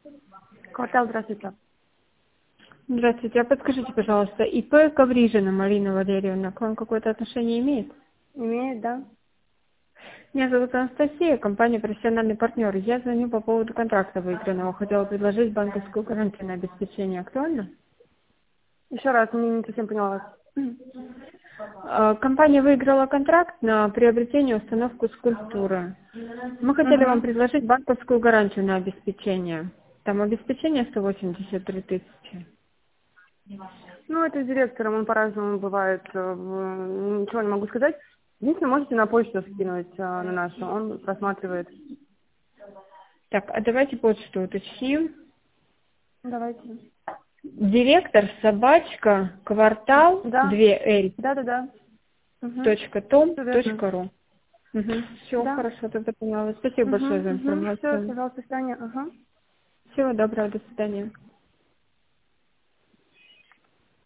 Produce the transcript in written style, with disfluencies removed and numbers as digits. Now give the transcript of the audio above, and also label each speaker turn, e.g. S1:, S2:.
S1: Квартал, здравствуйте.
S2: Здравствуйте, а подскажите, пожалуйста, ИП Коврижина Марина Валерьевна к вам какое-то отношение имеет?
S1: Имеет, да?
S2: Меня зовут Анастасия, компания «Профессиональный партнер». Я звоню по поводу контракта выигранного. Хотела предложить банковскую гарантию на обеспечение. Актуально?
S1: Еще раз, не совсем поняла вас.
S2: Компания выиграла контракт на приобретение и установку скульптуры. Мы хотели вам
S1: Угу.
S2: предложить банковскую гарантию на обеспечение. Там обеспечение 183 тысячи.
S1: Ну, это с директором, он по-разному бывает. Ничего не могу сказать. Единственное, можете на почту скинуть на нашу, он просматривает.
S2: Так, а давайте почту уточним.
S1: Давайте.
S2: Директор собачка квартал
S1: Да,
S2: 2L
S1: да. Угу. Все верно.
S2: .tom.ru. Все,
S1: Да.
S2: хорошо, тогда поняла. Спасибо большое за
S1: Все,
S2: информацию.
S1: пожалуйста, Саня. Ага.
S2: Всего доброго, до свидания.